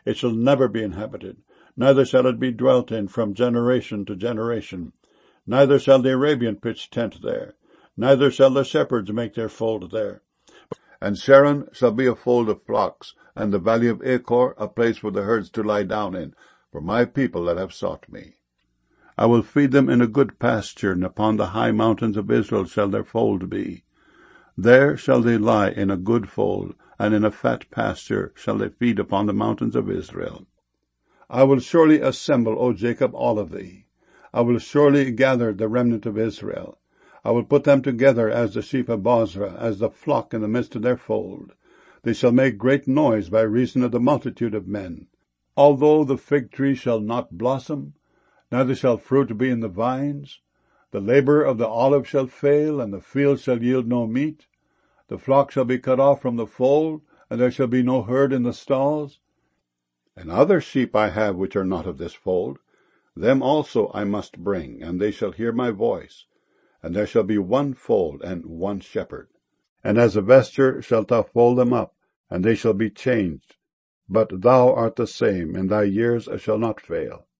It shall never be inhabited, neither shall it be dwelt in from generation to generation. Neither shall the Arabian pitch tent there, neither shall the shepherds make their fold there. And Sharon shall be a fold of flocks, and the valley of Achor a place for the herds to lie down in, for my people that have sought me. I will feed them in a good pasture, and upon the high mountains of Israel shall their fold be. There shall they lie in a good fold, and in a fat pasture shall they feed upon the mountains of Israel. I will surely assemble, O Jacob, all of thee. I will surely gather the remnant of Israel. I will put them together as the sheep of Bozrah, as the flock in the midst of their fold. They shall make great noise by reason of the multitude of men. Although the fig tree shall not blossom, neither shall fruit be in the vines, the labor of the olive shall fail, and the field shall yield no meat. The flock shall be cut off from the fold, and there shall be no herd in the stalls. And other sheep I have which are not of this fold, them also I must bring, and they shall hear my voice. And there shall be one fold and one shepherd. And as a vesture shalt thou fold them up, and they shall be changed. But thou art the same, and thy years shall not fail.